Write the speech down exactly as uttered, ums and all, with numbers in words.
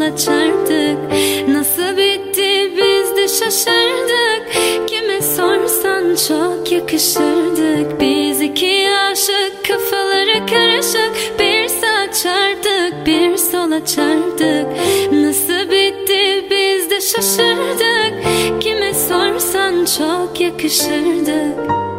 sola çarptık. Nasıl bitti biz de şaşırdık. Kime sorsan çok yakışırdık. Biz iki aşık, kafaları karışık. Bir sağa çarptık, bir sola çarptık. Nasıl bitti biz de şaşırdık. Kime sorsan çok yakışırdık.